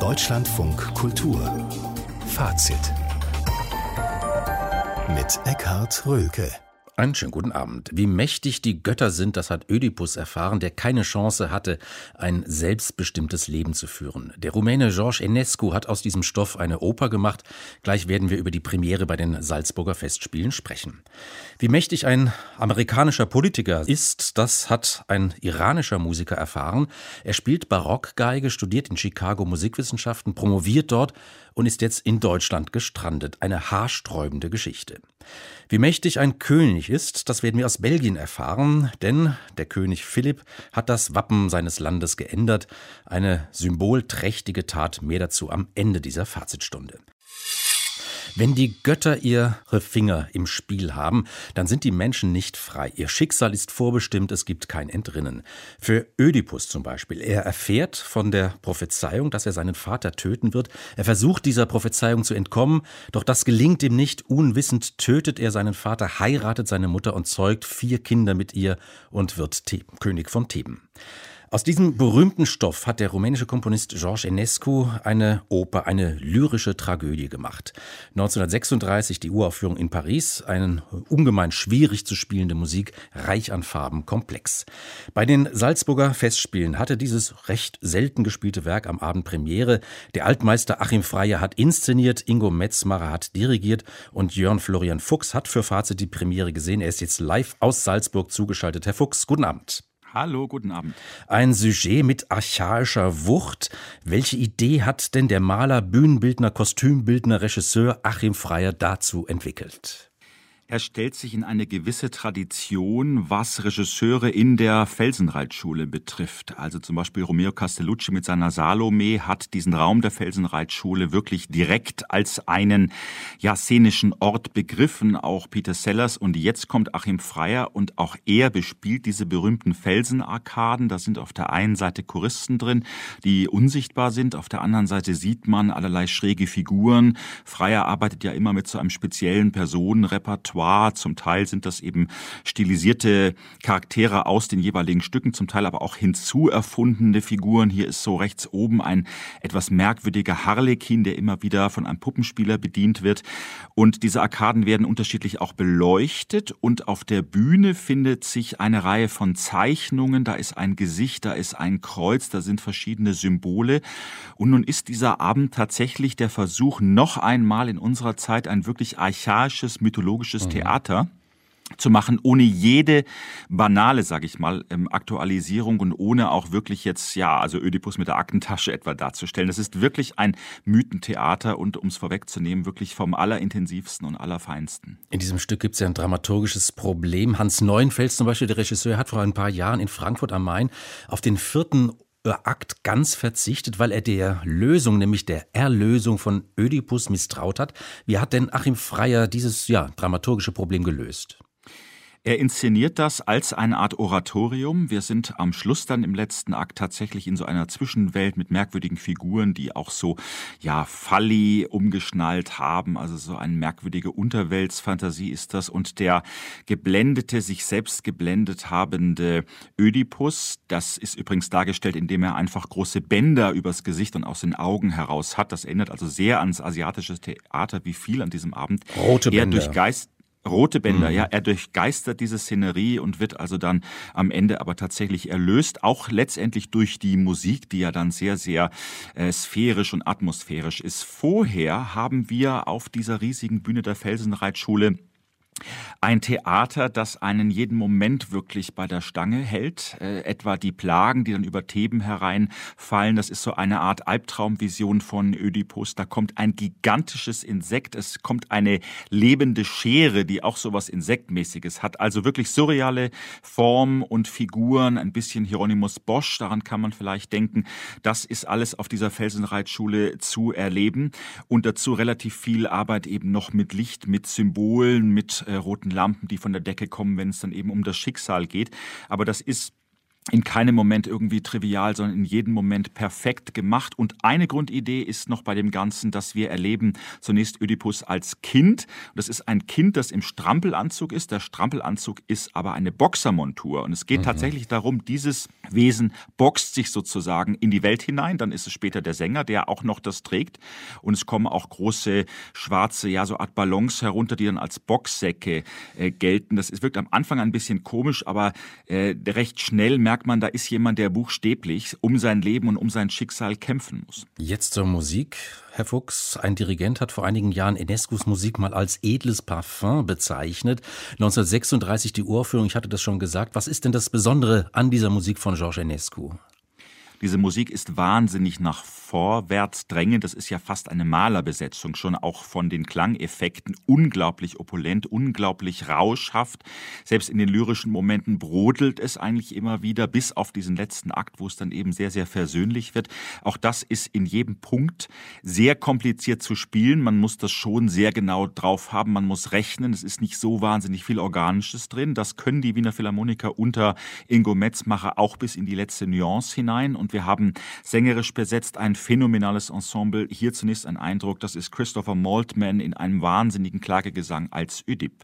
Deutschlandfunk Kultur Fazit mit Eckhard Rölke. Einen schönen guten Abend. Wie mächtig die Götter sind, das hat Ödipus erfahren, der keine Chance hatte, ein selbstbestimmtes Leben zu führen. Der Rumäne George Enescu hat aus diesem Stoff eine Oper gemacht. Gleich werden wir über die Premiere bei den Salzburger Festspielen sprechen. Wie mächtig ein amerikanischer Politiker ist, das hat ein iranischer Musiker erfahren. Er spielt Barockgeige, studiert in Chicago Musikwissenschaften, promoviert dort und ist jetzt in Deutschland gestrandet. Eine haarsträubende Geschichte. Wie mächtig ein König ist, das werden wir aus Belgien erfahren, denn der König Philipp hat das Wappen seines Landes geändert. Eine symbolträchtige Tat, mehr dazu am Ende dieser Fazitstunde. Wenn die Götter ihre Finger im Spiel haben, dann sind die Menschen nicht frei. Ihr Schicksal ist vorbestimmt, es gibt kein Entrinnen. Für Ödipus zum Beispiel. Er erfährt von der Prophezeiung, dass er seinen Vater töten wird. Er versucht dieser Prophezeiung zu entkommen, doch das gelingt ihm nicht. Unwissend tötet er seinen Vater, heiratet seine Mutter und zeugt 4 Kinder mit ihr und wird König von Theben. Aus diesem berühmten Stoff hat der rumänische Komponist George Enescu eine Oper, eine lyrische Tragödie gemacht. 1936 die Uraufführung in Paris, eine ungemein schwierig zu spielende Musik, reich an Farben, komplex. Bei den Salzburger Festspielen hatte dieses recht selten gespielte Werk am Abend Premiere. Der Altmeister Achim Freyer hat inszeniert, Ingo Metzmacher hat dirigiert und Jörn Florian Fuchs hat für Fazit die Premiere gesehen. Er ist jetzt live aus Salzburg zugeschaltet. Herr Fuchs, guten Abend. Hallo, guten Abend. Ein Sujet mit archaischer Wucht. Welche Idee hat denn der Maler, Bühnenbildner, Kostümbildner, Regisseur Achim Freyer dazu entwickelt? Er stellt sich in eine gewisse Tradition, was Regisseure in der Felsenreitschule betrifft. Also zum Beispiel Romeo Castellucci mit seiner Salome hat diesen Raum der Felsenreitschule wirklich direkt als einen szenischen Ort begriffen, auch Peter Sellers. Und jetzt kommt Achim Freyer und auch er bespielt diese berühmten Felsenarkaden. Da sind auf der einen Seite Choristen drin, die unsichtbar sind. Auf der anderen Seite sieht man allerlei schräge Figuren. Freyer arbeitet ja immer mit so einem speziellen Personenrepertoire. Zum Teil sind das eben stilisierte Charaktere aus den jeweiligen Stücken, zum Teil aber auch hinzuerfundene Figuren. Hier ist so rechts oben ein etwas merkwürdiger Harlekin, der immer wieder von einem Puppenspieler bedient wird. Und diese Arkaden werden unterschiedlich auch beleuchtet. Und auf der Bühne findet sich eine Reihe von Zeichnungen. Da ist ein Gesicht, da ist ein Kreuz, da sind verschiedene Symbole. Und nun ist dieser Abend tatsächlich der Versuch, noch einmal in unserer Zeit ein wirklich archaisches, mythologisches Theater zu machen, ohne jede banale, sage ich mal, Aktualisierung und ohne auch wirklich jetzt, also Ödipus mit der Aktentasche etwa darzustellen. Das ist wirklich ein Mythentheater und, um es vorwegzunehmen, wirklich vom allerintensivsten und allerfeinsten. In diesem Stück gibt es ja ein dramaturgisches Problem. Hans Neuenfels zum Beispiel, der Regisseur, hat vor ein paar Jahren in Frankfurt am Main auf den 4. Akt ganz verzichtet, weil er der Lösung, nämlich der Erlösung von Ödipus misstraut hat. Wie hat denn Achim Freyer dieses dramaturgische Problem gelöst? Er inszeniert das als eine Art Oratorium. Wir sind am Schluss dann im letzten Akt tatsächlich in so einer Zwischenwelt mit merkwürdigen Figuren, die auch so, Falli umgeschnallt haben. Also so eine merkwürdige Unterweltsfantasie ist das. Und der geblendete, sich selbst geblendet habende Ödipus, das ist übrigens dargestellt, indem er einfach große Bänder übers Gesicht und aus den Augen heraus hat. Das erinnert also sehr ans asiatische Theater, wie viel an diesem Abend. Rote Bänder. Rote Bänder, er durchgeistert diese Szenerie und wird also dann am Ende aber tatsächlich erlöst, auch letztendlich durch die Musik, die ja dann sehr, sehr sphärisch und atmosphärisch ist. Vorher haben wir auf dieser riesigen Bühne der Felsenreitschule ein Theater, das einen jeden Moment wirklich bei der Stange hält. Etwa die Plagen, die dann über Theben hereinfallen. Das ist so eine Art Albtraumvision von Ödipus. Da kommt ein gigantisches Insekt. Es kommt eine lebende Schere, die auch so was Insektmäßiges hat. Also wirklich surreale Formen und Figuren. Ein bisschen Hieronymus Bosch, daran kann man vielleicht denken. Das ist alles auf dieser Felsenreitschule zu erleben. Und dazu relativ viel Arbeit eben noch mit Licht, mit Symbolen, mit roten Lampen, die von der Decke kommen, wenn es dann eben um das Schicksal geht. Aber das ist in keinem Moment irgendwie trivial, sondern in jedem Moment perfekt gemacht. Und eine Grundidee ist noch bei dem Ganzen, dass wir erleben zunächst Ödipus als Kind. Das ist ein Kind, das im Strampelanzug ist. Der Strampelanzug ist aber eine Boxermontur. Und es geht tatsächlich darum, dieses Wesen boxt sich sozusagen in die Welt hinein. Dann ist es später der Sänger, der auch noch das trägt. Und es kommen auch große schwarze, ja, so Art Ballons herunter, die dann als Boxsäcke gelten. Das wirkt am Anfang ein bisschen komisch, aber recht schnell merkt man, da ist jemand, der buchstäblich um sein Leben und um sein Schicksal kämpfen muss. Jetzt zur Musik. Herr Fuchs, ein Dirigent hat vor einigen Jahren Enescus Musik mal als edles Parfum bezeichnet. 1936 die Uraufführung, ich hatte das schon gesagt. Was ist denn das Besondere an dieser Musik von Georges Enescu? Diese Musik ist wahnsinnig nach vorwärts drängend. Das ist ja fast eine Malerbesetzung, schon auch von den Klangeffekten unglaublich opulent, unglaublich rauschhaft. Selbst in den lyrischen Momenten brodelt es eigentlich immer wieder, bis auf diesen letzten Akt, wo es dann eben sehr, sehr versöhnlich wird. Auch das ist in jedem Punkt sehr kompliziert zu spielen. Man muss das schon sehr genau drauf haben. Man muss rechnen. Es ist nicht so wahnsinnig viel Organisches drin. Das können die Wiener Philharmoniker unter Ingo Metzmacher auch bis in die letzte Nuance hinein. Und wir haben sängerisch besetzt ein phänomenales Ensemble. Hier zunächst ein Eindruck, das ist Christopher Maltman in einem wahnsinnigen Klagegesang als Ödip.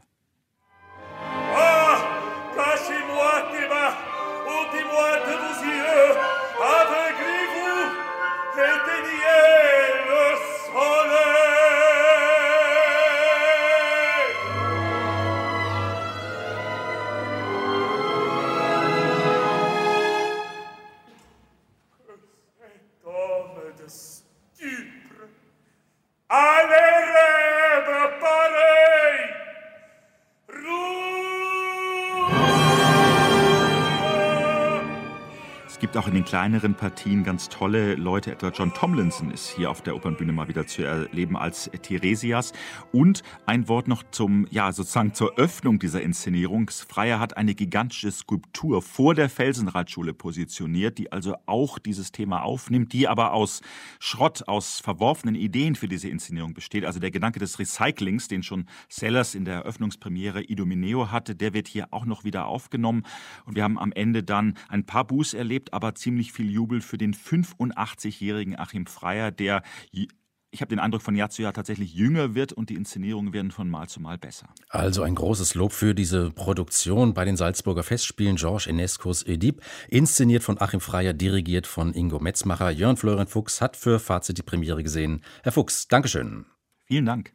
Es gibt auch in den kleineren Partien ganz tolle Leute, etwa John Tomlinson ist hier auf der Opernbühne mal wieder zu erleben als Tiresias. Und ein Wort noch sozusagen zur Öffnung dieser Inszenierung. Freyer hat eine gigantische Skulptur vor der Felsenreitschule positioniert, die also auch dieses Thema aufnimmt, die aber aus Schrott, aus verworfenen Ideen für diese Inszenierung besteht. Also der Gedanke des Recyclings, den schon Sellers in der Eröffnungspremiere Idomeneo hatte, der wird hier auch noch wieder aufgenommen. Und wir haben am Ende dann ein paar Buß erlebt, aber ziemlich viel Jubel für den 85-jährigen Achim Freyer, der, ich habe den Eindruck, von Jahr zu Jahr tatsächlich jünger wird und die Inszenierungen werden von Mal zu Mal besser. Also ein großes Lob für diese Produktion bei den Salzburger Festspielen. Georges Enescus Ödip, inszeniert von Achim Freyer, dirigiert von Ingo Metzmacher. Jörn Florian Fuchs hat für Fazit die Premiere gesehen. Herr Fuchs, Dankeschön. Vielen Dank.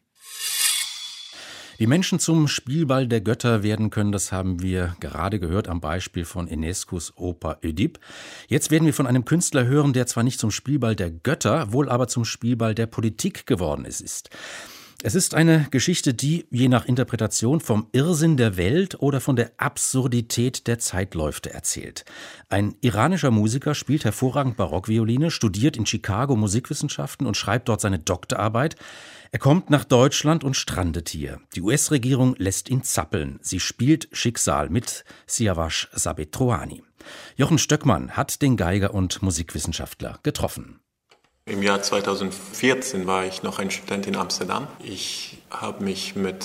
Wie Menschen zum Spielball der Götter werden können, das haben wir gerade gehört am Beispiel von Enescus Oper Ödip. Jetzt werden wir von einem Künstler hören, der zwar nicht zum Spielball der Götter, wohl aber zum Spielball der Politik geworden ist. Es ist eine Geschichte, die je nach Interpretation vom Irrsinn der Welt oder von der Absurdität der Zeitläufte erzählt. Ein iranischer Musiker spielt hervorragend Barockvioline, studiert in Chicago Musikwissenschaften und schreibt dort seine Doktorarbeit. Er kommt nach Deutschland und strandet hier. Die US-Regierung lässt ihn zappeln. Sie spielt Schicksal mit Siavash Sabetroani. Jochen Stöckmann hat den Geiger und Musikwissenschaftler getroffen. Im Jahr 2014 war ich noch ein Student in Amsterdam. Ich habe mich mit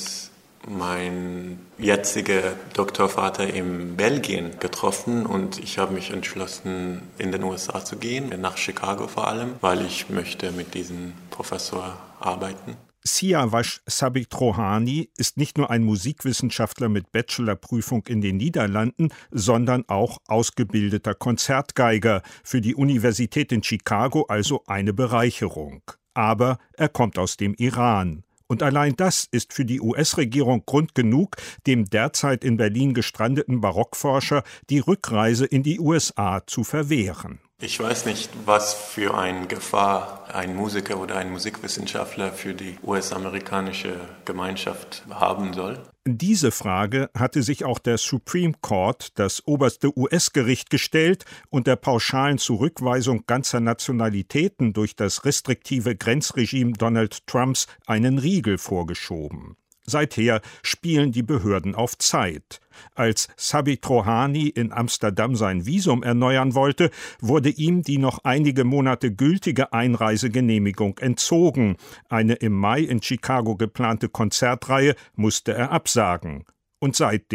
meinem jetzigen Doktorvater in Belgien getroffen und ich habe mich entschlossen, in den USA zu gehen, nach Chicago vor allem, weil ich möchte mit diesem Professor arbeiten. Siavash Sabetroani ist nicht nur ein Musikwissenschaftler mit Bachelorprüfung in den Niederlanden, sondern auch ausgebildeter Konzertgeiger. Für die Universität in Chicago also eine Bereicherung. Aber er kommt aus dem Iran. Und allein das ist für die US-Regierung Grund genug, dem derzeit in Berlin gestrandeten Barockforscher die Rückreise in die USA zu verwehren. Ich weiß nicht, was für eine Gefahr ein Musiker oder ein Musikwissenschaftler für die US-amerikanische Gemeinschaft haben soll. Diese Frage hatte sich auch der Supreme Court, das oberste US-Gericht, gestellt und der pauschalen Zurückweisung ganzer Nationalitäten durch das restriktive Grenzregime Donald Trumps einen Riegel vorgeschoben. Seither spielen die Behörden auf Zeit. Als Sabetroani in Amsterdam sein Visum erneuern wollte, wurde ihm die noch einige Monate gültige Einreisegenehmigung entzogen. Eine im Mai in Chicago geplante Konzertreihe musste er absagen. Und seitdem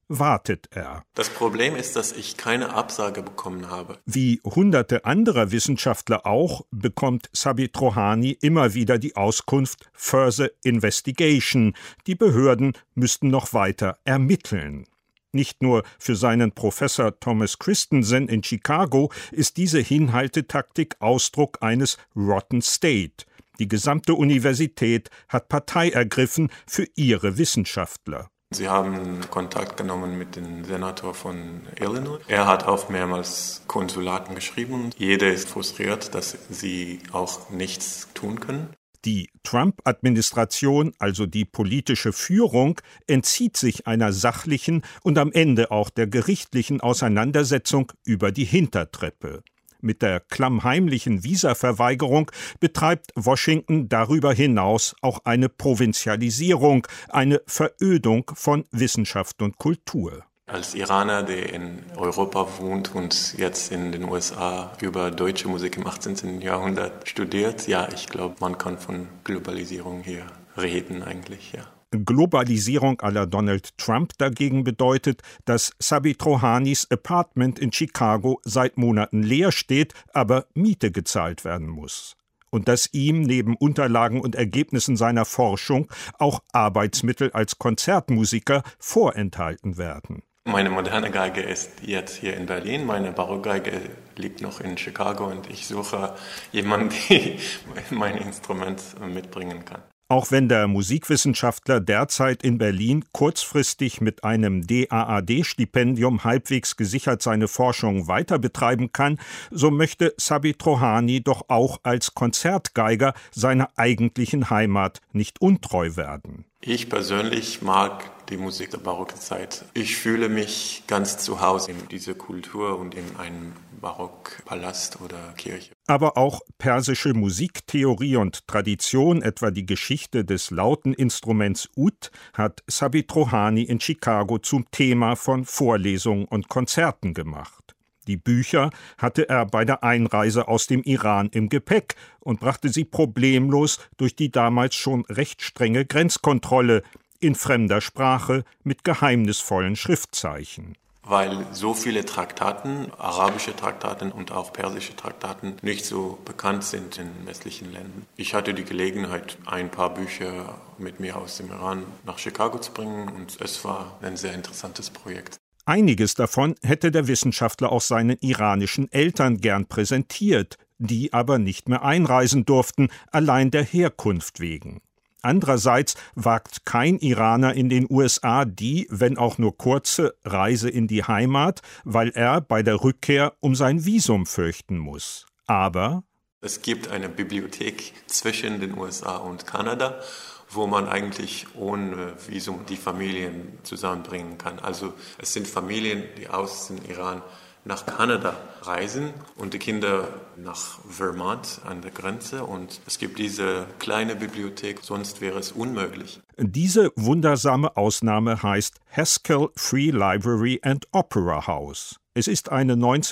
wartet er. Das Problem ist, dass ich keine Absage bekommen habe. Wie hunderte anderer Wissenschaftler auch, bekommt Sabit Rohani immer wieder die Auskunft Further Investigation. Die Behörden müssten noch weiter ermitteln. Nicht nur für seinen Professor Thomas Christensen in Chicago ist diese Hinhaltetaktik Ausdruck eines Rotten State. Die gesamte Universität hat Partei ergriffen für ihre Wissenschaftler. Sie haben Kontakt genommen mit dem Senator von Illinois. Er hat auch mehrmals Konsulaten geschrieben. Jeder ist frustriert, dass sie auch nichts tun können. Die Trump-Administration, also die politische Führung, entzieht sich einer sachlichen und am Ende auch der gerichtlichen Auseinandersetzung über die Hintertreppe. Mit der klammheimlichen Visaverweigerung betreibt Washington darüber hinaus auch eine Provinzialisierung, eine Verödung von Wissenschaft und Kultur. Als Iraner, der in Europa wohnt und jetzt in den USA über deutsche Musik im 18. Jahrhundert studiert, ja, ich glaube, man kann von Globalisierung hier reden eigentlich, ja. Globalisierung à la Donald Trump dagegen bedeutet, dass Sabit Rohanis Apartment in Chicago seit Monaten leer steht, aber Miete gezahlt werden muss. Und dass ihm neben Unterlagen und Ergebnissen seiner Forschung auch Arbeitsmittel als Konzertmusiker vorenthalten werden. Meine moderne Geige ist jetzt hier in Berlin, meine Barockgeige liegt noch in Chicago und ich suche jemanden, der mein Instrument mitbringen kann. Auch wenn der Musikwissenschaftler derzeit in Berlin kurzfristig mit einem DAAD-Stipendium halbwegs gesichert seine Forschung weiter betreiben kann, so möchte Sabit Rohani doch auch als Konzertgeiger seiner eigentlichen Heimat nicht untreu werden. Ich persönlich mag die Musik der Barockzeit. Ich fühle mich ganz zu Hause in dieser Kultur und in einem Barockpalast oder Kirche. Aber auch persische Musiktheorie und Tradition, etwa die Geschichte des lauten Instruments Ud, hat Sabit Rohani in Chicago zum Thema von Vorlesungen und Konzerten gemacht. Die Bücher hatte er bei der Einreise aus dem Iran im Gepäck und brachte sie problemlos durch die damals schon recht strenge Grenzkontrolle in fremder Sprache mit geheimnisvollen Schriftzeichen. Weil so viele Traktaten, arabische Traktaten und auch persische Traktaten nicht so bekannt sind in westlichen Ländern. Ich hatte die Gelegenheit, ein paar Bücher mit mir aus dem Iran nach Chicago zu bringen und es war ein sehr interessantes Projekt. Einiges davon hätte der Wissenschaftler auch seinen iranischen Eltern gern präsentiert, die aber nicht mehr einreisen durften, allein der Herkunft wegen. Andererseits wagt kein Iraner in den USA die, wenn auch nur kurze, Reise in die Heimat, weil er bei der Rückkehr um sein Visum fürchten muss. Aber es gibt eine Bibliothek zwischen den USA und Kanada, wo man eigentlich ohne Visum die Familien zusammenbringen kann. Also es sind Familien, die aus dem Iran nach Kanada reisen und die Kinder nach Vermont an der Grenze. Und es gibt diese kleine Bibliothek, sonst wäre es unmöglich. Diese wundersame Ausnahme heißt Haskell Free Library and Opera House. Es ist eine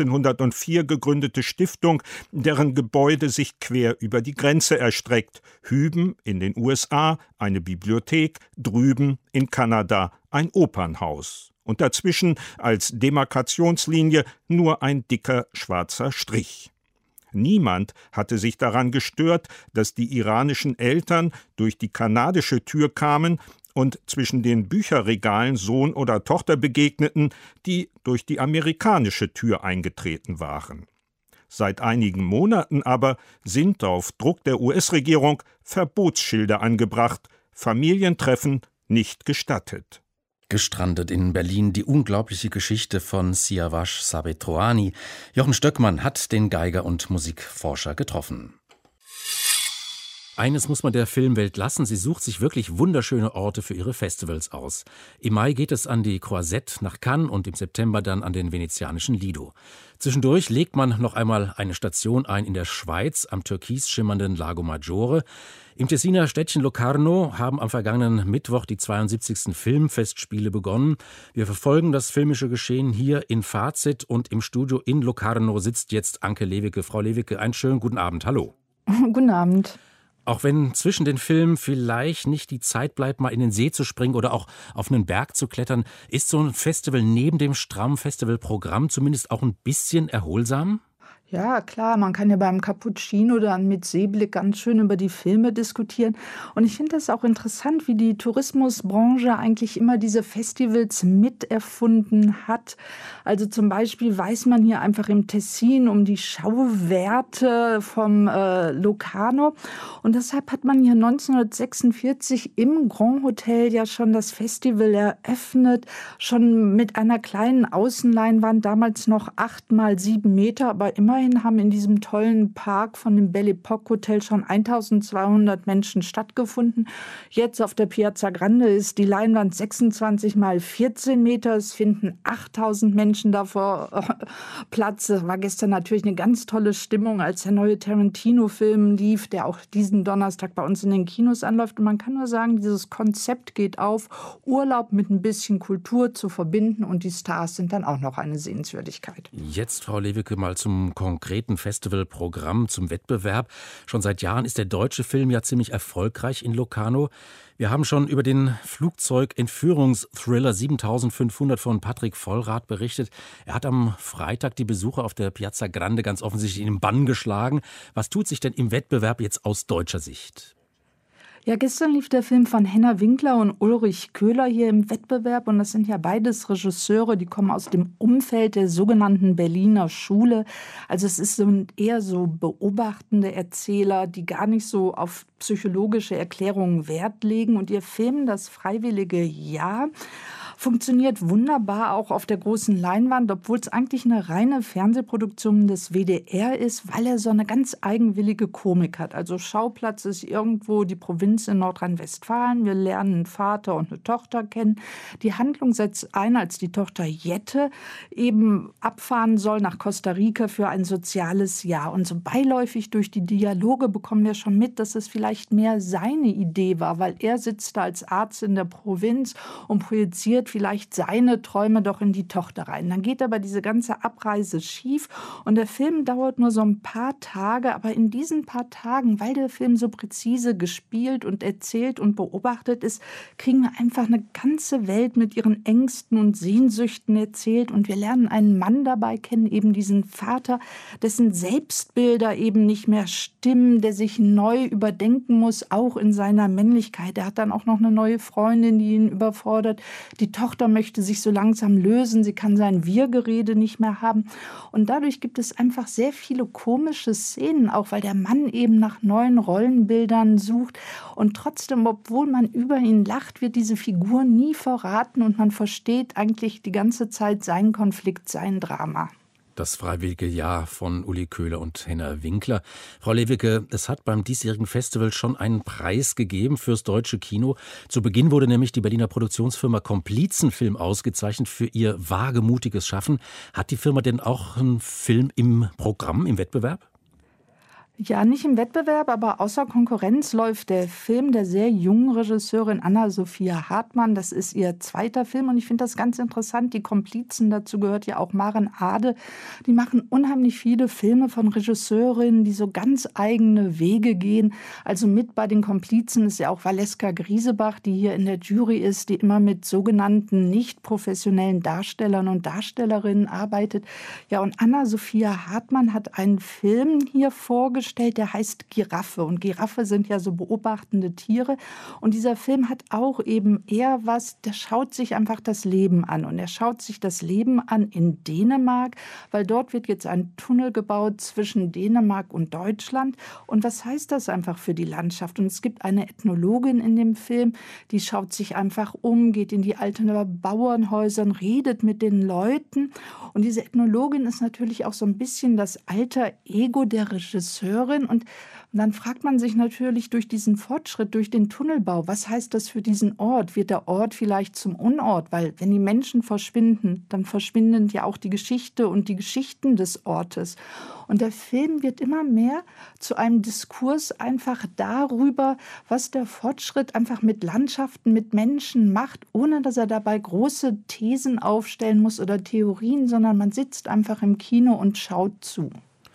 1904 gegründete Stiftung, deren Gebäude sich quer über die Grenze erstreckt. Hüben in den USA eine Bibliothek, drüben in Kanada ein Opernhaus. Und dazwischen als Demarkationslinie nur ein dicker schwarzer Strich. Niemand hatte sich daran gestört, dass die iranischen Eltern durch die kanadische Tür kamen und zwischen den Bücherregalen Sohn oder Tochter begegneten, die durch die amerikanische Tür eingetreten waren. Seit einigen Monaten aber sind auf Druck der US-Regierung Verbotsschilder angebracht, Familientreffen nicht gestattet. Gestrandet in Berlin, die unglaubliche Geschichte von Siavash Sabit Rohani. Jochen Stöckmann hat den Geiger und Musikforscher getroffen. Eines muss man der Filmwelt lassen, sie sucht sich wirklich wunderschöne Orte für ihre Festivals aus. Im Mai geht es an die Croisette nach Cannes und im September dann an den venezianischen Lido. Zwischendurch legt man noch einmal eine Station ein in der Schweiz am türkis schimmernden Lago Maggiore. Im Tessiner Städtchen Locarno haben am vergangenen Mittwoch die 72. Filmfestspiele begonnen. Wir verfolgen das filmische Geschehen hier in Fazit und im Studio in Locarno sitzt jetzt Anke Lewicke. Frau Lewicke, einen schönen guten Abend. Hallo. Guten Abend. Auch wenn zwischen den Filmen vielleicht nicht die Zeit bleibt, mal in den See zu springen oder auch auf einen Berg zu klettern, ist so ein Festival neben dem strammen Festivalprogramm zumindest auch ein bisschen erholsam? Ja, klar, man kann ja beim Cappuccino dann mit Seeblick ganz schön über die Filme diskutieren. Und ich finde das auch interessant, wie die Tourismusbranche eigentlich immer diese Festivals miterfunden hat. Also zum Beispiel weiß man hier einfach im Tessin um die Schauwerte vom Locarno. Und deshalb hat man hier 1946 im Grand Hotel ja schon das Festival eröffnet. Schon mit einer kleinen Außenleinwand, damals noch 8 mal 7 Meter, aber immerhin haben in diesem tollen Park von dem Belle Epoque Hotel schon 1200 Menschen stattgefunden. Jetzt auf der Piazza Grande ist die Leinwand 26 mal 14 Meter. Es finden 8000 Menschen davor Platz. Es war gestern natürlich eine ganz tolle Stimmung, als der neue Tarantino-Film lief, der auch diesen Donnerstag bei uns in den Kinos anläuft. Und man kann nur sagen, dieses Konzept geht auf, Urlaub mit ein bisschen Kultur zu verbinden, und die Stars sind dann auch noch eine Sehenswürdigkeit. Jetzt, Frau Lewicke, mal zum konkreten Festivalprogramm, zum Wettbewerb. Schon seit Jahren ist der deutsche Film ja ziemlich erfolgreich in Locarno. Wir haben schon über den Flugzeug-Entführungsthriller 7500 von Patrick Vollrath berichtet. Er hat am Freitag die Besucher auf der Piazza Grande ganz offensichtlich in den Bann geschlagen. Was tut sich denn im Wettbewerb jetzt aus deutscher Sicht? Ja, gestern lief der Film von Henner Winkler und Ulrich Köhler hier im Wettbewerb. Und das sind ja beides Regisseure, die kommen aus dem Umfeld der sogenannten Berliner Schule. Also es sind eher so beobachtende Erzähler, die gar nicht so auf psychologische Erklärungen Wert legen. Und ihr Film, das freiwillige Jahr, funktioniert wunderbar auch auf der großen Leinwand, obwohl es eigentlich eine reine Fernsehproduktion des WDR ist, weil er so eine ganz eigenwillige Komik hat. Also Schauplatz ist irgendwo die Provinz in Nordrhein-Westfalen. Wir lernen einen Vater und eine Tochter kennen. Die Handlung setzt ein, als die Tochter Jette eben abfahren soll nach Costa Rica für ein soziales Jahr. Und so beiläufig durch die Dialoge bekommen wir schon mit, dass es vielleicht mehr seine Idee war, weil er sitzt da als Arzt in der Provinz und projiziert vielleicht seine Träume doch in die Tochter rein. Dann geht aber diese ganze Abreise schief und der Film dauert nur so ein paar Tage, aber in diesen paar Tagen, weil der Film so präzise gespielt und erzählt und beobachtet ist, kriegen wir einfach eine ganze Welt mit ihren Ängsten und Sehnsüchten erzählt und wir lernen einen Mann dabei kennen, eben diesen Vater, dessen Selbstbilder eben nicht mehr stimmen, der sich neu überdenken muss, auch in seiner Männlichkeit. Er hat dann auch noch eine neue Freundin, die ihn überfordert. Die Tochter möchte sich so langsam lösen, sie kann sein Wir-Gerede nicht mehr haben. Und dadurch gibt es einfach sehr viele komische Szenen, auch weil der Mann eben nach neuen Rollenbildern sucht. Und trotzdem, obwohl man über ihn lacht, wird diese Figur nie verraten und man versteht eigentlich die ganze Zeit seinen Konflikt, sein Drama. Das freiwillige Jahr von Uli Köhler und Henner Winkler. Frau Lewicke, es hat beim diesjährigen Festival schon einen Preis gegeben fürs deutsche Kino. Zu Beginn wurde nämlich die Berliner Produktionsfirma Komplizenfilm ausgezeichnet für ihr wagemutiges Schaffen. Hat die Firma denn auch einen Film im Programm, im Wettbewerb? Ja, nicht im Wettbewerb, aber außer Konkurrenz läuft der Film der sehr jungen Regisseurin Anna-Sophia Hartmann. Das ist ihr zweiter Film und ich finde das ganz interessant. Die Komplizen, dazu gehört ja auch Maren Ade, die machen unheimlich viele Filme von Regisseurinnen, die so ganz eigene Wege gehen. Also mit bei den Komplizen ist ja auch Valeska Griesebach, die hier in der Jury ist, die immer mit sogenannten nicht professionellen Darstellern und Darstellerinnen arbeitet. Ja, und Anna-Sophia Hartmann hat einen Film hier vorgestellt, der heißt Giraffe. Und Giraffe sind ja so beobachtende Tiere. Und dieser Film hat auch eben eher was, der schaut sich einfach das Leben an. Und er schaut sich das Leben an in Dänemark, weil dort wird jetzt ein Tunnel gebaut zwischen Dänemark und Deutschland. Und was heißt das einfach für die Landschaft? Und es gibt eine Ethnologin in dem Film, die schaut sich einfach um, geht in die alten Bauernhäuser, redet mit den Leuten. Und diese Ethnologin ist natürlich auch so ein bisschen das alter Ego der Regisseurin. Und dann fragt man sich natürlich durch diesen Fortschritt, durch den Tunnelbau, was heißt das für diesen Ort? Wird der Ort vielleicht zum Unort? Weil wenn die Menschen verschwinden, dann verschwinden ja auch die Geschichte und die Geschichten des Ortes. Und der Film wird immer mehr zu einem Diskurs einfach darüber, was der Fortschritt einfach mit Landschaften, mit Menschen macht, ohne dass er dabei große Thesen aufstellen muss oder Theorien, sondern man sitzt einfach im Kino und schaut zu.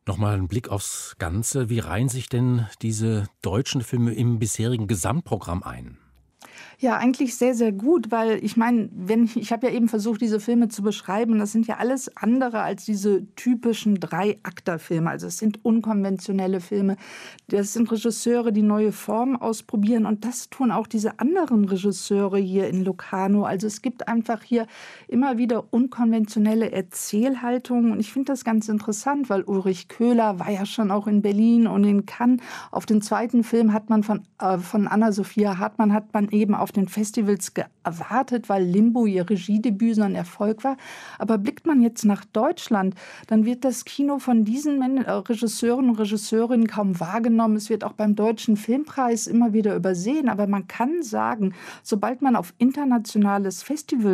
Nochmal ein Blick aufs Ganze. Wie reihen sich denn diese deutschen Filme im bisherigen Gesamtprogramm ein? Ja, eigentlich sehr, sehr gut, weil ich meine, ich habe ja eben versucht, diese Filme zu beschreiben. Das sind ja alles andere als diese typischen Drei-Akter-Filme. Also es sind unkonventionelle Filme. Das sind Regisseure, die neue Formen ausprobieren. Und das tun auch diese anderen Regisseure hier in Locarno. Also es gibt einfach hier immer wieder unkonventionelle Erzählhaltungen. Und ich finde das ganz interessant, weil Ulrich Köhler war ja schon auch in Berlin und in Cannes. Auf den zweiten Film hat man von Anna-Sophia Hartmann hat man eben auf den Festivals gewartet, weil Limbo ihr Regiedebüt so ein Erfolg war. Aber blickt man jetzt nach Deutschland, dann wird das Kino von diesen Regisseuren und Regisseurinnen kaum wahrgenommen. Es wird auch beim Deutschen Filmpreis immer wieder übersehen. Aber man kann sagen, sobald man auf internationales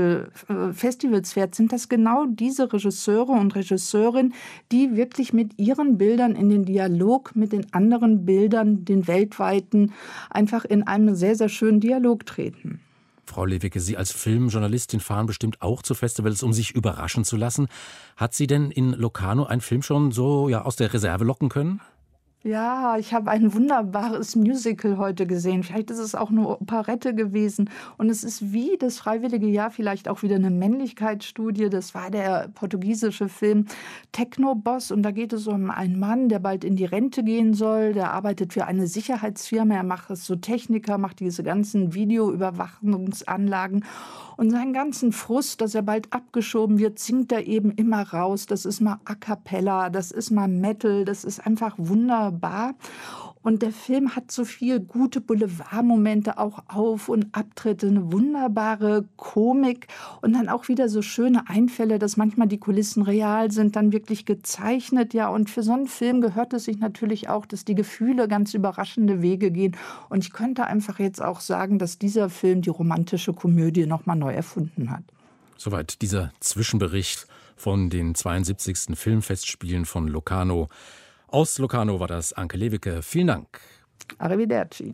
Festivals fährt, sind das genau diese Regisseure und Regisseurinnen, die wirklich mit ihren Bildern in den Dialog mit den anderen Bildern, den weltweiten, einfach in einem sehr, sehr schönen Dialog treten. Frau Lewicke, Sie als Filmjournalistin fahren bestimmt auch zu Festivals, um sich überraschen zu lassen. Hat Sie denn in Locarno einen Film schon so aus der Reserve locken können? Ja, ich habe ein wunderbares Musical heute gesehen. Vielleicht ist es auch eine Operette gewesen. Und es ist wie das Freiwillige Jahr vielleicht auch wieder eine Männlichkeitsstudie. Das war der portugiesische Film Technoboss. Und da geht es um einen Mann, der bald in die Rente gehen soll. Der arbeitet für eine Sicherheitsfirma. Er macht es so Techniker, macht diese ganzen Videoüberwachungsanlagen. Und seinen ganzen Frust, dass er bald abgeschoben wird, singt er eben immer raus. Das ist mal A Cappella, das ist mal Metal, das ist einfach wunderbar. Und der Film hat so viel gute Boulevardmomente, auch Auf- und Abtritte, eine wunderbare Komik und dann auch wieder so schöne Einfälle, dass manchmal die Kulissen real sind, dann wirklich gezeichnet. Ja, und für so einen Film gehört es sich natürlich auch, dass die Gefühle ganz überraschende Wege gehen. Und ich könnte einfach jetzt auch sagen, dass dieser Film die romantische Komödie nochmal neu erfunden hat. Soweit dieser Zwischenbericht von den 72. Filmfestspielen von Locarno. Aus Locarno war das Anke Lewicke. Vielen Dank. Arrivederci.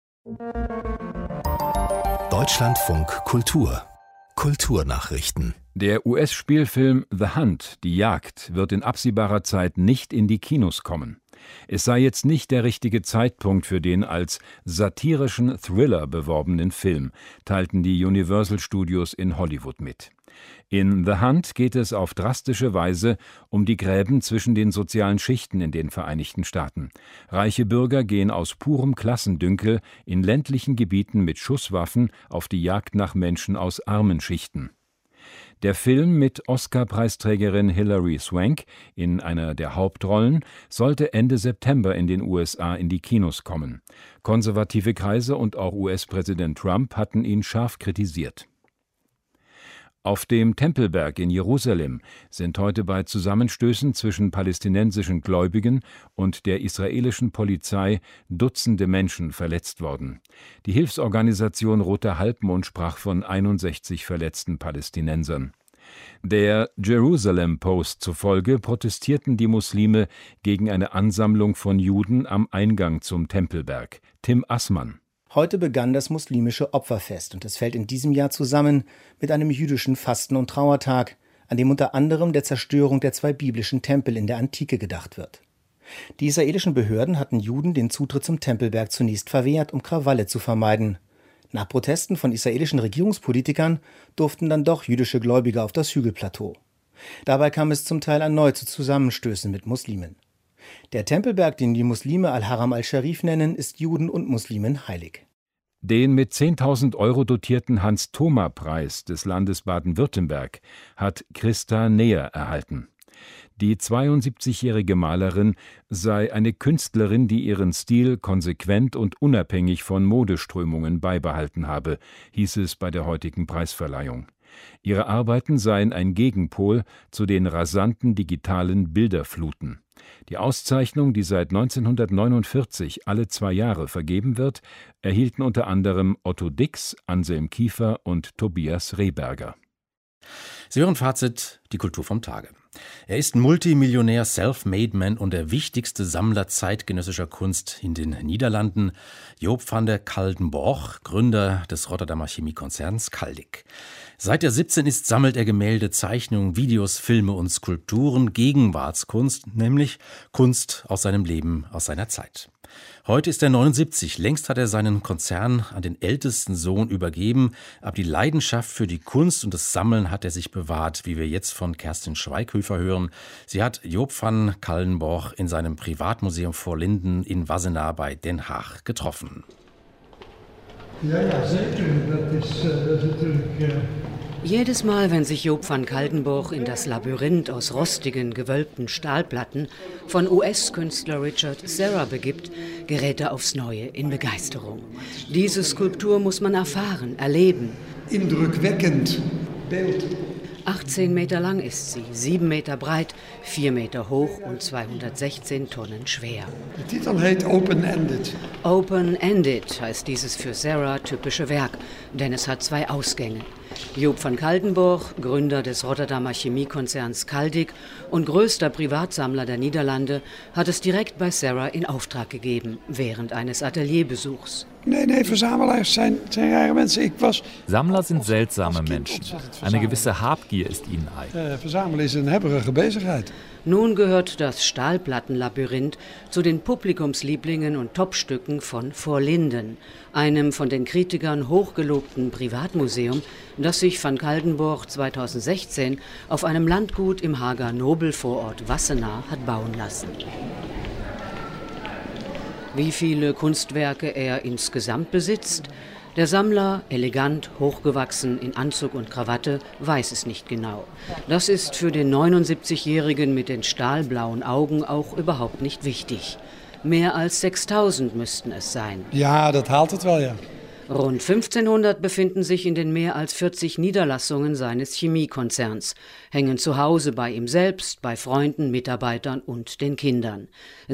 Deutschlandfunk Kultur. Kulturnachrichten. Der US-Spielfilm The Hunt, die Jagd, wird in absehbarer Zeit nicht in die Kinos kommen. Es sei jetzt nicht der richtige Zeitpunkt für den als satirischen Thriller beworbenen Film, teilten die Universal Studios in Hollywood mit. In The Hunt geht es auf drastische Weise um die Gräben zwischen den sozialen Schichten in den Vereinigten Staaten. Reiche Bürger gehen aus purem Klassendünkel in ländlichen Gebieten mit Schusswaffen auf die Jagd nach Menschen aus armen Schichten. Der Film mit Oscar-Preisträgerin Hilary Swank in einer der Hauptrollen sollte Ende September in den USA in die Kinos kommen. Konservative Kreise und auch US-Präsident Trump hatten ihn scharf kritisiert. Auf dem Tempelberg in Jerusalem sind heute bei Zusammenstößen zwischen palästinensischen Gläubigen und der israelischen Polizei Dutzende Menschen verletzt worden. Die Hilfsorganisation Roter Halbmond sprach von 61 verletzten Palästinensern. Der Jerusalem Post zufolge protestierten die Muslime gegen eine Ansammlung von Juden am Eingang zum Tempelberg. Tim Assmann. Heute begann das muslimische Opferfest und es fällt in diesem Jahr zusammen mit einem jüdischen Fasten- und Trauertag, an dem unter anderem der Zerstörung der 2 biblischen Tempel in der Antike gedacht wird. Die israelischen Behörden hatten Juden den Zutritt zum Tempelberg zunächst verwehrt, um Krawalle zu vermeiden. Nach Protesten von israelischen Regierungspolitikern durften dann doch jüdische Gläubige auf das Hügelplateau. Dabei kam es zum Teil erneut zu Zusammenstößen mit Muslimen. Der Tempelberg, den die Muslime Al-Haram al-Sharif nennen, ist Juden und Muslimen heilig. Den mit 10.000 € dotierten Hans-Thoma-Preis des Landes Baden-Württemberg hat Christa Neher erhalten. Die 72-jährige Malerin sei eine Künstlerin, die ihren Stil konsequent und unabhängig von Modeströmungen beibehalten habe, hieß es bei der heutigen Preisverleihung. Ihre Arbeiten seien ein Gegenpol zu den rasanten digitalen Bilderfluten. Die Auszeichnung, die seit 1949 alle 2 Jahre vergeben wird, erhielten unter anderem Otto Dix, Anselm Kiefer und Tobias Rehberger. Sie hören Fazit, die Kultur vom Tage. Er ist Multimillionär, Self-Made-Man und der wichtigste Sammler zeitgenössischer Kunst in den Niederlanden, Joop van der Kaldenborch, Gründer des Rotterdamer Chemiekonzerns Caldic. Seit er 17 ist, sammelt er Gemälde, Zeichnungen, Videos, Filme und Skulpturen, Gegenwartskunst, nämlich Kunst aus seinem Leben, aus seiner Zeit. Heute ist er 79, längst hat er seinen Konzern an den ältesten Sohn übergeben, aber die Leidenschaft für die Kunst und das Sammeln hat er sich bewahrt, wie wir jetzt von Kerstin Schweighöfer hören. Sie hat Joop van Kaldenborch in seinem Privatmuseum Voorlinden in Wassenaar bei Den Haag getroffen. Ja, zeker. Dat is natuurlijk... Jedes Mal, wenn sich Joop van Kaldenborch in das Labyrinth aus rostigen, gewölbten Stahlplatten von US-Künstler Richard Serra begibt, gerät er aufs Neue in Begeisterung. Diese Skulptur muss man erfahren, erleben. Indrukwekkend Bild. 18 Meter lang ist sie, 7 Meter breit, 4 Meter hoch und 216 Tonnen schwer. Der Titel heißt Open-Ended. Open-Ended heißt dieses für Serra typische Werk, denn es hat 2 Ausgänge. Joop van Kaldenborch, Gründer des Rotterdamer Chemiekonzerns Caldic und größter Privatsammler der Niederlande, hat es direkt bei Serra in Auftrag gegeben, während eines Atelierbesuchs. Sammler sind seltsame Menschen. Eine gewisse Habgier ist ihnen eigen. Verzamelen ist eine hebberige Bezigheid. Nun gehört das Stahlplattenlabyrinth zu den Publikumslieblingen und Topstücken von Voorlinden, einem von den Kritikern hochgelobten Privatmuseum, das sich van Kaldenborch 2016 auf einem Landgut im Haager Nobelvorort Wassenaar hat bauen lassen. Wie viele Kunstwerke er insgesamt besitzt? Der Sammler, elegant, hochgewachsen, in Anzug und Krawatte, weiß es nicht genau. Das ist für den 79-Jährigen mit den stahlblauen Augen auch überhaupt nicht wichtig. Mehr als 6.000 müssten es sein. Ja, das hält es wel, ja. Rund 1500 befinden sich in den mehr als 40 Niederlassungen seines Chemiekonzerns, hängen zu Hause bei ihm selbst, bei Freunden, Mitarbeitern und den Kindern.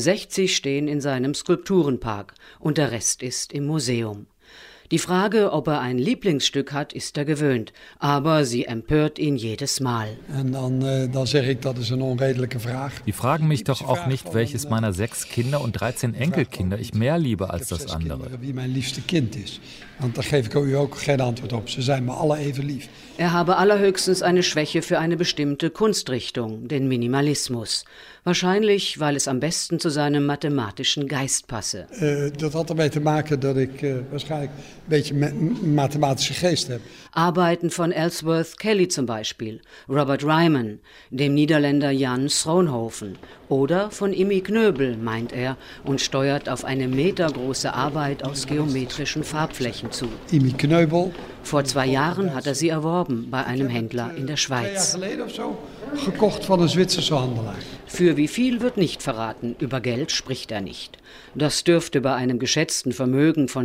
60 stehen in seinem Skulpturenpark und der Rest ist im Museum. Die Frage, ob er ein Lieblingsstück hat, ist er gewöhnt, aber sie empört ihn jedes Mal. En dan zeg ik, dat is een onredelijke vraag. Die fragen mich doch auch nicht, welches meiner 6 Kinder und 13 Enkelkinder ich mehr liebe als das andere. Wie mijn liefste kind is. Want daar geef ik u ook geen antwoord op. Ze zijn me alle even lief. Er habe allerhöchstens eine Schwäche für eine bestimmte Kunstrichtung, den Minimalismus. Wahrscheinlich, weil es am besten zu seinem mathematischen Geist passe. Dat had ermee te maken dat ik waarschijnlijk een beetje een mathematische geest heb. Arbeiten von Ellsworth Kelly zum Beispiel, Robert Ryman, dem Niederländer Jan Schroonhoven oder von Immi Knöbel, meint er, und steuert auf eine metergroße Arbeit aus geometrischen Farbflächen zu. Immi Knöbel. Vor 2 Jahren hat er sie erworben bei einem Händler in der Schweiz. Gekocht von einem Zwitserse Handelaar. Für wie viel wird nicht verraten, über Geld spricht er nicht. Das dürfte bei einem geschätzten Vermögen von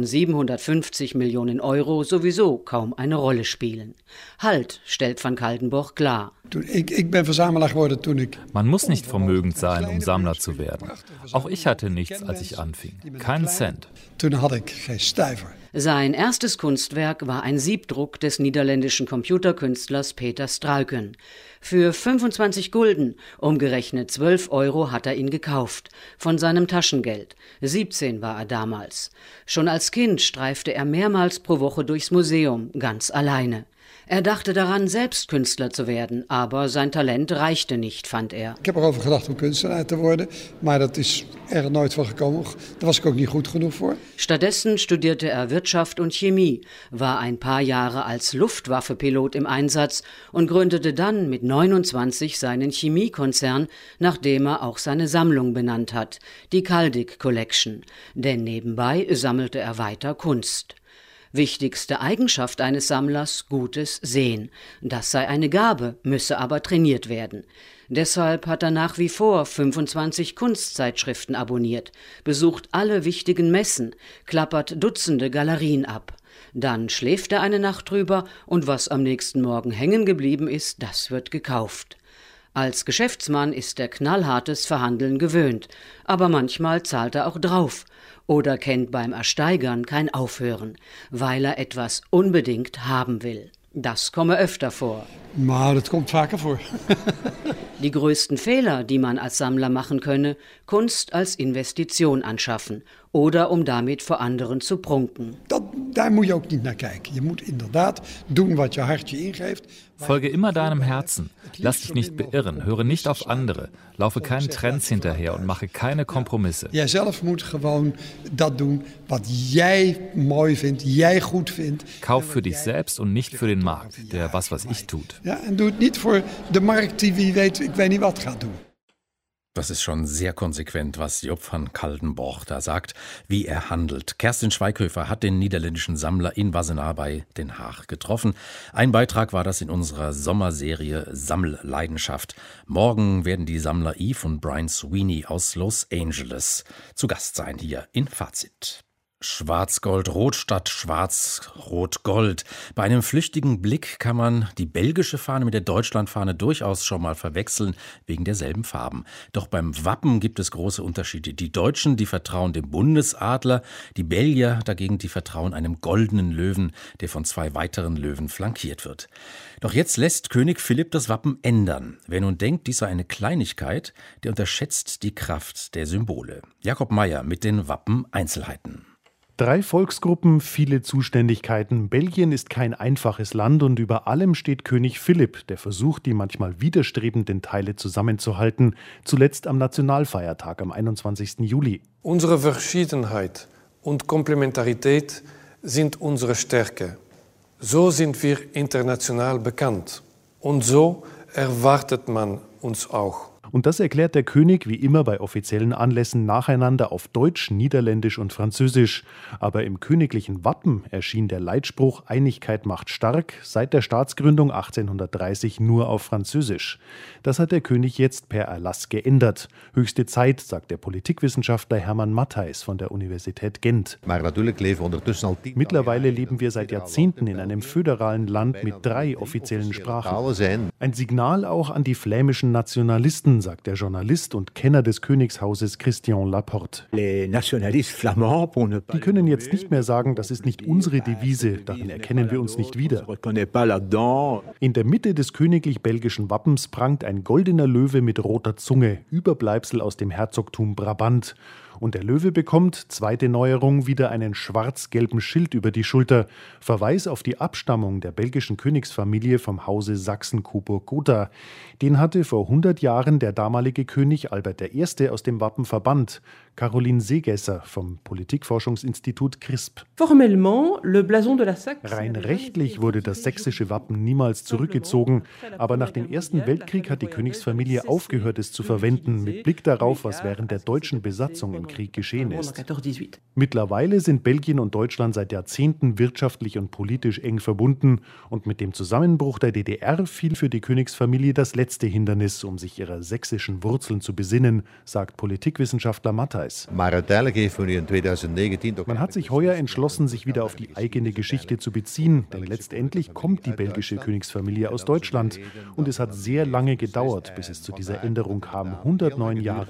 750 Millionen Euro sowieso kaum eine Rolle spielen. Halt, stellt van Kaldenborch klar. Ik ben verzamelaar geworden toen ik... Man muss nicht vermögend sein, um Sammler zu werden. Auch ich hatte nichts, als ich anfing. Keinen Cent. Toen had ik geen stuiver. Sein erstes Kunstwerk war ein Siebdruck des niederländischen Computerkünstlers Peter Struiken. Für 25 Gulden, umgerechnet 12 Euro, hat er ihn gekauft. Von seinem Taschengeld. 17 war er damals. Schon als Kind streifte er mehrmals pro Woche durchs Museum, ganz alleine. Er dachte daran, selbst Künstler zu werden, aber sein Talent reichte nicht, fand er. Ik heb erover gedacht om kunstenaar te worden, maar dat is er nooit van gekomen. Daar was ik ook niet goed genoeg voor. Stattdessen studierte er Wirtschaft und Chemie, war ein paar Jahre als Luftwaffepilot im Einsatz und gründete dann mit 29 seinen Chemiekonzern, nachdem er auch seine Sammlung benannt hat, die Caldic Collection. Denn nebenbei sammelte er weiter Kunst. Wichtigste Eigenschaft eines Sammlers, gutes Sehen. Das sei eine Gabe, müsse aber trainiert werden. Deshalb hat er nach wie vor 25 Kunstzeitschriften abonniert, besucht alle wichtigen Messen, klappert Dutzende Galerien ab. Dann schläft er eine Nacht drüber und was am nächsten Morgen hängen geblieben ist, das wird gekauft. Als Geschäftsmann ist er knallhartes Verhandeln gewöhnt, aber manchmal zahlt er auch drauf oder kennt beim Ersteigern kein Aufhören, weil er etwas unbedingt haben will. Das komme öfter vor. Maar dat komt vaker voor. Die größten Fehler, die man als Sammler machen könne, Kunst als Investition anschaffen oder um damit vor anderen zu prunken. Daar moet je ook niet naar kijken. Je moet inderdaad doen wat je hart je ingeeft. Folge immer deinem Herzen. Lass dich nicht beirren, höre nicht auf andere, laufe keinen Trends hinterher und mache keine Kompromisse. Jijzelf moet gewoon dat doen wat jij mooi vindt, jij goed vindt. Kauf für dich selbst und nicht für den Markt, der was ich tut. Ja, en doe het niet voor de markt die wie weet, ik weet niet wat gaat doen. Das ist schon sehr konsequent, was Job van Kaltenborch da sagt, wie er handelt. Kerstin Schweighöfer hat den niederländischen Sammler in Wassenaar bei Den Haag getroffen. Ein Beitrag war das in unserer Sommerserie Sammelleidenschaft. Morgen werden die Sammler Eve und Brian Sweeney aus Los Angeles zu Gast sein hier in Fazit. Schwarz-Gold-Rot statt Schwarz-Rot-Gold. Bei einem flüchtigen Blick kann man die belgische Fahne mit der Deutschlandfahne durchaus schon mal verwechseln, wegen derselben Farben. Doch beim Wappen gibt es große Unterschiede. Die Deutschen, die vertrauen dem Bundesadler, die Belgier dagegen, die vertrauen einem goldenen Löwen, der von 2 weiteren Löwen flankiert wird. Doch jetzt lässt König Philipp das Wappen ändern. Wer nun denkt, dies sei eine Kleinigkeit, der unterschätzt die Kraft der Symbole. Jakob Mayer mit den Wappen-Einzelheiten. 3 Volksgruppen, viele Zuständigkeiten. Belgien ist kein einfaches Land und über allem steht König Philipp, der versucht, die manchmal widerstrebenden Teile zusammenzuhalten, zuletzt am Nationalfeiertag am 21. Juli. Unsere Verschiedenheit und Komplementarität sind unsere Stärke. So sind wir international bekannt. Und so erwartet man uns auch. Und das erklärt der König wie immer bei offiziellen Anlässen nacheinander auf Deutsch, Niederländisch und Französisch. Aber im königlichen Wappen erschien der Leitspruch Einigkeit macht stark seit der Staatsgründung 1830 nur auf Französisch. Das hat der König jetzt per Erlass geändert. Höchste Zeit, sagt der Politikwissenschaftler Hermann Matthijs von der Universität Gent. Mittlerweile leben wir seit Jahrzehnten in einem föderalen Land mit 3 offiziellen Sprachen. Ein Signal auch an die flämischen Nationalisten, sagt der Journalist und Kenner des Königshauses Christian Laporte. Die können jetzt nicht mehr sagen, das ist nicht unsere Devise, darin erkennen wir uns nicht wieder. In der Mitte des königlich-belgischen Wappens prangt ein goldener Löwe mit roter Zunge, Überbleibsel aus dem Herzogtum Brabant. Und der Löwe bekommt, zweite Neuerung, wieder einen schwarz-gelben Schild über die Schulter. Verweis auf die Abstammung der belgischen Königsfamilie vom Hause Sachsen-Coburg-Gotha. Den hatte vor 100 Jahren der damalige König Albert I. aus dem Wappen verbannt. Caroline Seegesser vom Politikforschungsinstitut CRISP. Rein rechtlich wurde das sächsische Wappen niemals zurückgezogen, aber nach dem Ersten Weltkrieg hat die Königsfamilie aufgehört, es zu verwenden, mit Blick darauf, was während der deutschen Besatzung im Krieg geschehen ist. Mittlerweile sind Belgien und Deutschland seit Jahrzehnten wirtschaftlich und politisch eng verbunden und mit dem Zusammenbruch der DDR fiel für die Königsfamilie das letzte Hindernis, um sich ihrer sächsischen Wurzeln zu besinnen, sagt Politikwissenschaftler Matthijs. Man hat sich heuer entschlossen, sich wieder auf die eigene Geschichte zu beziehen, denn letztendlich kommt die belgische Königsfamilie aus Deutschland und es hat sehr lange gedauert, bis es zu dieser Änderung kam, 109 Jahre.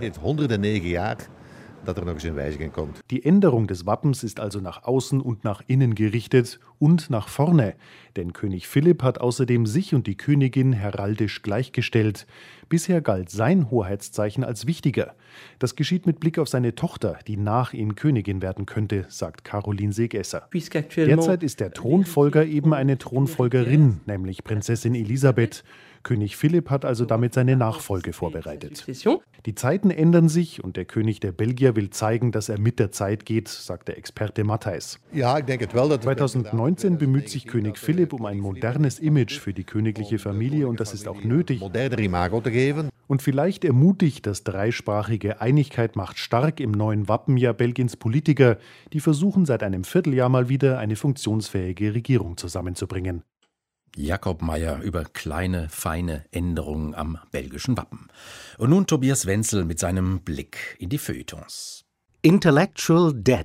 Die Änderung des Wappens ist also nach außen und nach innen gerichtet und nach vorne. Denn König Philipp hat außerdem sich und die Königin heraldisch gleichgestellt. Bisher galt sein Hoheitszeichen als wichtiger. Das geschieht mit Blick auf seine Tochter, die nach ihm Königin werden könnte, sagt Caroline Seegesser. Derzeit ist der Thronfolger eben eine Thronfolgerin, nämlich Prinzessin Elisabeth. König Philipp hat also damit seine Nachfolge vorbereitet. Die Zeiten ändern sich und der König der Belgier will zeigen, dass er mit der Zeit geht, sagt der Experte Matthijs. 2019 bemüht sich König Philipp um ein modernes Image für die königliche Familie und das ist auch nötig. Und vielleicht ermutigt das dreisprachige Einigkeit macht stark im neuen Wappenjahr Belgiens Politiker, die versuchen seit einem Vierteljahr mal wieder eine funktionsfähige Regierung zusammenzubringen. Jakob Mayer über kleine, feine Änderungen am belgischen Wappen. Und nun Tobias Wenzel mit seinem Blick in die Feuilletons. Intellectual Debt.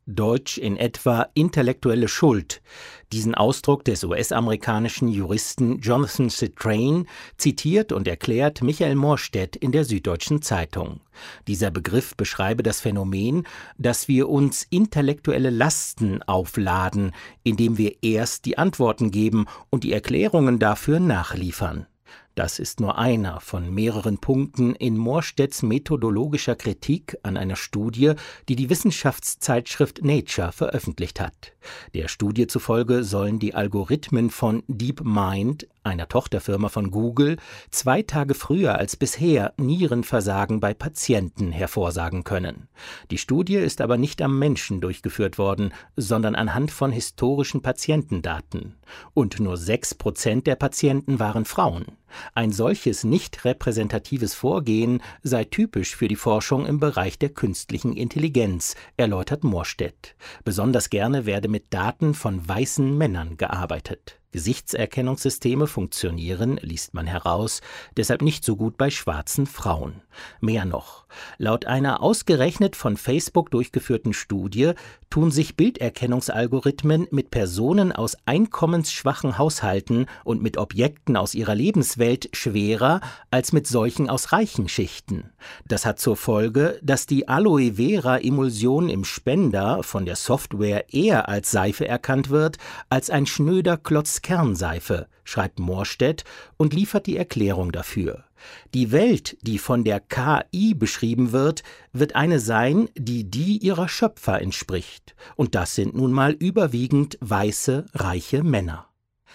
Deutsch in etwa intellektuelle Schuld. Diesen Ausdruck des US-amerikanischen Juristen Jonathan Zittrain zitiert und erklärt Michael Morstedt in der Süddeutschen Zeitung. Dieser Begriff beschreibe das Phänomen, dass wir uns intellektuelle Lasten aufladen, indem wir erst die Antworten geben und die Erklärungen dafür nachliefern. Das ist nur einer von mehreren Punkten in Morstedts methodologischer Kritik an einer Studie, die die Wissenschaftszeitschrift Nature veröffentlicht hat. Der Studie zufolge sollen die Algorithmen von DeepMind, einer Tochterfirma von Google, 2 Tage früher als bisher Nierenversagen bei Patienten hervorsagen können. Die Studie ist aber nicht am Menschen durchgeführt worden, sondern anhand von historischen Patientendaten. Und nur 6% der Patienten waren Frauen. Ein solches nicht repräsentatives Vorgehen sei typisch für die Forschung im Bereich der künstlichen Intelligenz, erläutert Morstedt. Besonders gerne werde mit Daten von weißen Männern gearbeitet. Gesichtserkennungssysteme funktionieren, liest man heraus, deshalb nicht so gut bei schwarzen Frauen. Mehr noch, laut einer ausgerechnet von Facebook durchgeführten Studie tun sich Bilderkennungsalgorithmen mit Personen aus einkommensschwachen Haushalten und mit Objekten aus ihrer Lebenswelt schwerer als mit solchen aus reichen Schichten. Das hat zur Folge, dass die Aloe-Vera-Emulsion im Spender von der Software eher als Seife erkannt wird, als ein schnöder Klotz Kernseife, schreibt Morstedt und liefert die Erklärung dafür. Die Welt, die von der KI beschrieben wird, wird eine sein, die ihrer Schöpfer entspricht. Und das sind nun mal überwiegend weiße, reiche Männer.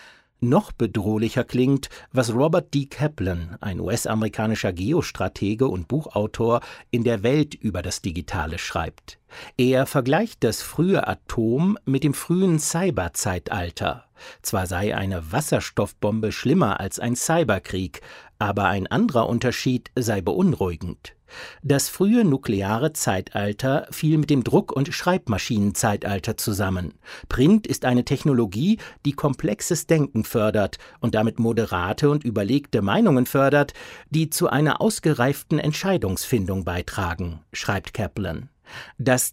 Noch bedrohlicher klingt, was Robert D. Kaplan, ein US-amerikanischer Geostratege und Buchautor, in der Welt über das Digitale schreibt. Er vergleicht das frühe Atom mit dem frühen Cyberzeitalter. Zwar sei eine Wasserstoffbombe schlimmer als ein Cyberkrieg, aber ein anderer Unterschied sei beunruhigend. Das frühe nukleare Zeitalter fiel mit dem Druck- und Schreibmaschinenzeitalter zusammen. Print ist eine Technologie, die komplexes Denken fördert und damit moderate und überlegte Meinungen fördert, die zu einer ausgereiften Entscheidungsfindung beitragen, schreibt Kaplan. Das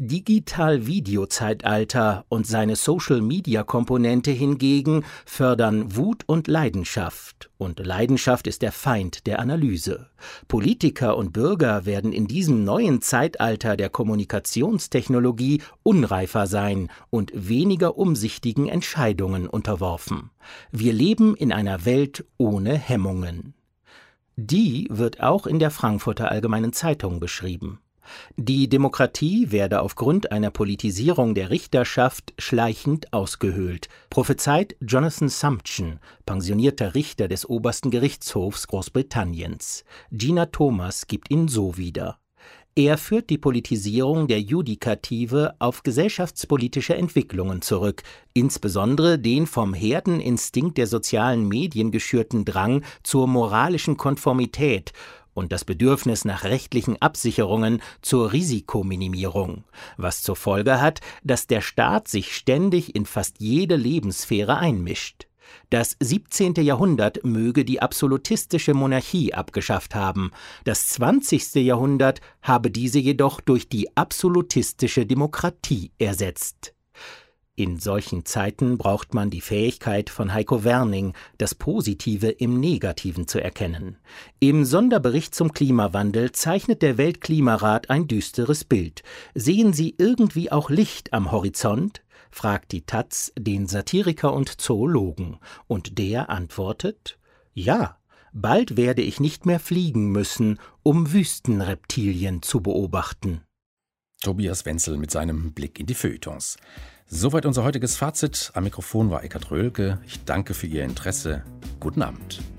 Digital-Video-Zeitalter und seine Social-Media-Komponente hingegen fördern Wut und Leidenschaft. Und Leidenschaft ist der Feind der Analyse. Politiker und Bürger werden in diesem neuen Zeitalter der Kommunikationstechnologie unreifer sein und weniger umsichtigen Entscheidungen unterworfen. Wir leben in einer Welt ohne Hemmungen. Die wird auch in der Frankfurter Allgemeinen Zeitung beschrieben. Die Demokratie werde aufgrund einer Politisierung der Richterschaft schleichend ausgehöhlt, prophezeit Jonathan Sumption, pensionierter Richter des obersten Gerichtshofs Großbritanniens. Gina Thomas gibt ihn so wieder. Er führt die Politisierung der Judikative auf gesellschaftspolitische Entwicklungen zurück, insbesondere den vom Herdeninstinkt der sozialen Medien geschürten Drang zur moralischen Konformität und das Bedürfnis nach rechtlichen Absicherungen zur Risikominimierung, was zur Folge hat, dass der Staat sich ständig in fast jede Lebenssphäre einmischt. Das 17. Jahrhundert möge die absolutistische Monarchie abgeschafft haben, das 20. Jahrhundert habe diese jedoch durch die absolutistische Demokratie ersetzt. In solchen Zeiten braucht man die Fähigkeit von Heiko Werning, das Positive im Negativen zu erkennen. Im Sonderbericht zum Klimawandel zeichnet der Weltklimarat ein düsteres Bild. Sehen Sie irgendwie auch Licht am Horizont? Fragt die taz den Satiriker und Zoologen. Und der antwortet: Ja, bald werde ich nicht mehr fliegen müssen, um Wüstenreptilien zu beobachten. Tobias Wenzel mit seinem Blick in die Feuilletons. Soweit unser heutiges Fazit. Am Mikrofon war Eckhard Röhlke. Ich danke für Ihr Interesse. Guten Abend.